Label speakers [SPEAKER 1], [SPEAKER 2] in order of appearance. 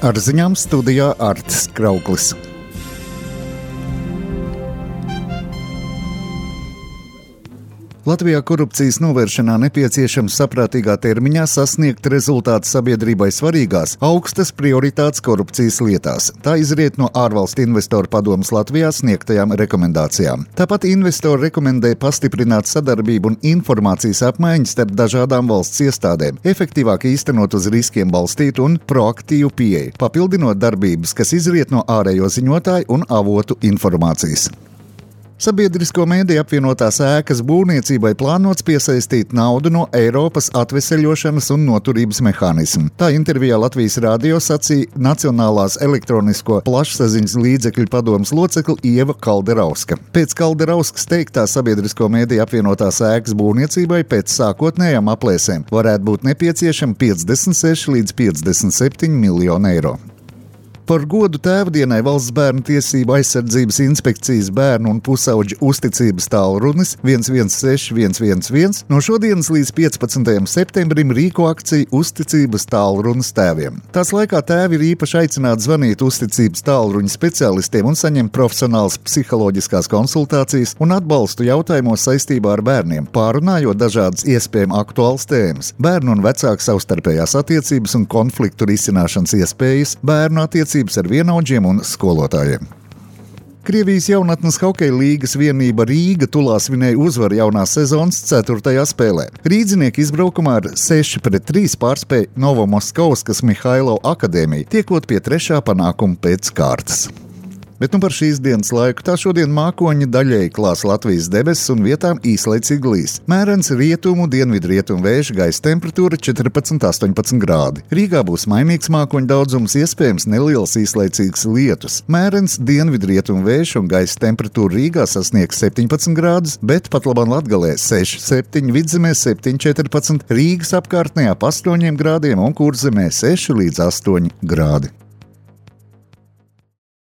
[SPEAKER 1] Ar ziņām studijā Artis Krauklis. Latvijā korupcijas novēršanā nepieciešams saprātīgā termiņā sasniegt rezultātu sabiedrībai svarīgās, augstas prioritātes korupcijas lietās. Tā izriet no ārvalstu investoru padomes Latvijā sniegtajām rekomendācijām. Tāpat investori rekomendē pastiprināt sadarbību un informācijas apmaiņu starp dažādām valsts iestādēm, efektīvāk īstenot uz riskiem balstītu un proaktīvu pieeju, papildinot darbības, kas izriet no ārējo ziņotāju un avotu informācijas. Sabiedrisko mēdīju apvienotās ēkas būvniecībai plānots piesaistīt naudu no Eiropas atveseļošanas un noturības mehānismu. Tā intervijā Latvijas radio sacīja Nacionālās elektronisko plašsaziņas līdzekļu padomes locekle Ieva Kalderauska. Pēc Kalderauskas teiktā sabiedrisko mēdīju apvienotās ēkas būvniecībai pēc sākotnējām aplēsēm varētu būt nepieciešami 56 līdz 57 miljoni eiro. Par godu Tēvdienai Valsts bērnu tiesību aizsardzības inspekcijas bērnu un pusauģu uzticības tālrunis 116 111 no šodienas līdz 15. septembrim rīko akciju Uzticības tālrunis tēviem. Tās laikā tēvi ir īpaši aicināti zvanīt uzticības tālruņa speciālistiem un saņemt profesionālas psiholoģiskās konsultācijas un atbalstu jautājumos saistībā ar bērniem, pārunājot dažādas iespējami aktuālas tēmas, bērnu un vecāku savstarpējās attiecības un konfliktu risināšanas iespējas, bērnu attiecības ar vienaudžiem un skolotājiem. Krievijas jaunatnes hokeja līgas vienība Rīga Tulā svinēja uzvaru jaunās sezonas 4. spēlē. Rīdzinieki izbraukumā ar 6-3 pārspēja Novomoskauskas Mihailo akadēmiju, tiekot pie 3. panākuma pēc kārtas. Bet par šīs dienas laiku tā šodien mākoņi daļēji klās Latvijas debesis un vietām īslaicīgi līs. Mērens rietumu, dienvidrietumu vēju, gaisa temperatūra 14-18 grādi. Rīgā būs mainīgs mākoņu daudzums, iespējams neliels īslaicīgs lietus. Mērens dienvidrietumu vēju un gaisa temperatūra Rīgā sasniegs 17 grādus, bet pat labāk Latgalē 6-7, Vidzemē 7-14, Rīgas apkārtnē ap 8 grādiem un Kurzemē 6 līdz 8 grādi.